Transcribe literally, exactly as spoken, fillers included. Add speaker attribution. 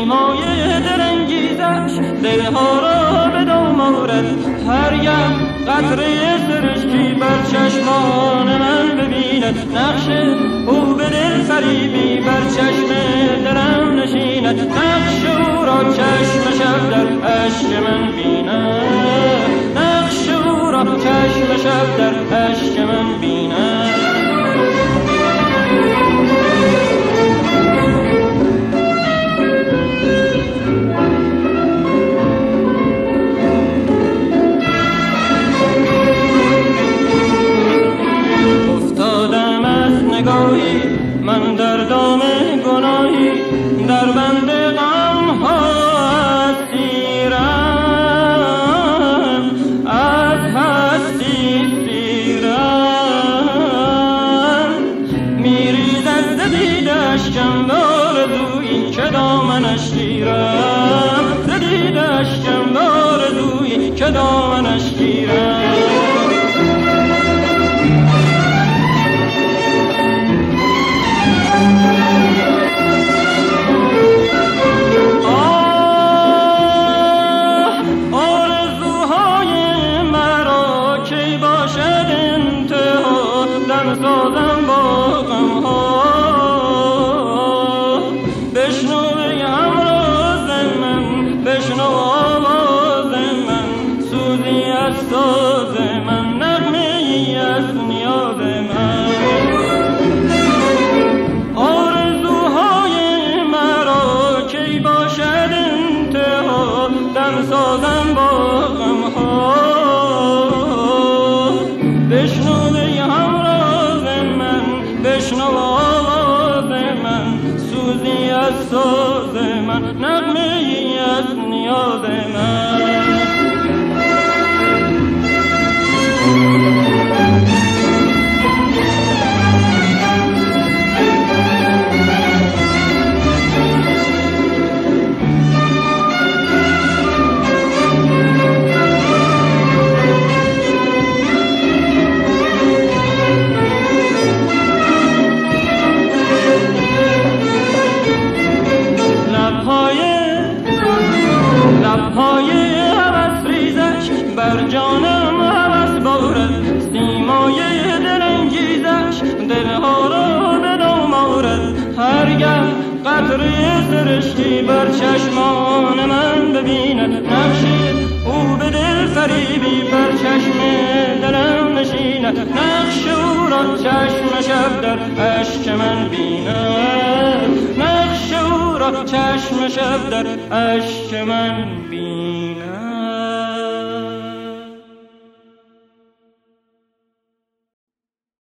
Speaker 1: سیمای دلانگیزش دلها را به دام آورد. هرگاه قطره سرشکی بر چشمان من ببیند، نقش او به دل فریبی بر چشم دلم نشیند. نقش او را چشم شب در اشک من بیند، نقش او را چشم شب در اشک من بیند. من در دام گناهی در بند غم ها اسیرم، از هستی سیرم. میریزد ز دیده اشکم به آرزویی که دامنش گیرم، ز دیده اشکم به آرزویی که دامنش گیرم. سازم با غم ها، بشنو ای همراز من، بشنو آواز من، سوزی از ساز من، نغمه ای از نیاز من. آرزوهای مرا کی باشد انتها، دم سازم با غم ها، بشنو ای همراز من، بشنو آواز من، سوزی از ساز من، نغمه ای از نیاز من. لبهای هوس ریزش بر جانم هوس بارد، سیمای دلانگیزش دلها را به دام آورد. هرگاه قطره سرشکی بر چشمان من ببیند، نقش او به دل فریبی بر چشم دلم نشیند. نقش او را چشم شب در اشک من بیند، نقش او را چشم شب در اشک من بیند.